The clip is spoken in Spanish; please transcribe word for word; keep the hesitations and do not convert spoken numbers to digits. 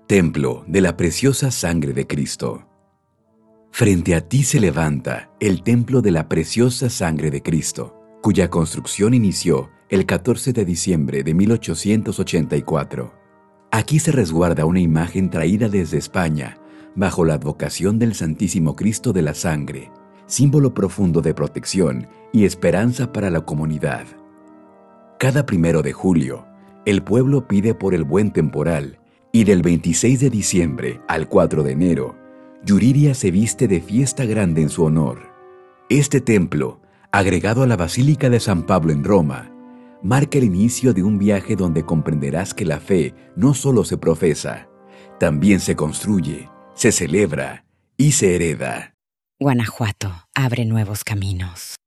Templo de la preciosa sangre de Cristo. Frente a ti se levanta el templo de la preciosa sangre de Cristo, cuya construcción inició el catorce de diciembre de mil ochocientos ochenta y cuatro. Aquí se resguarda una imagen traída desde España, bajo la advocación del Santísimo Cristo de la Sangre, símbolo profundo de protección y esperanza para la comunidad. Cada primero de julio, el pueblo pide por el buen temporal, y del veintiséis de diciembre al cuatro de enero, Yuriria se viste de fiesta grande en su honor. Este templo, agregado a la Basílica de San Pablo en Roma, marca el inicio de un viaje donde comprenderás que la fe no solo se profesa, también se construye, se celebra y se hereda. Guanajuato abre nuevos caminos.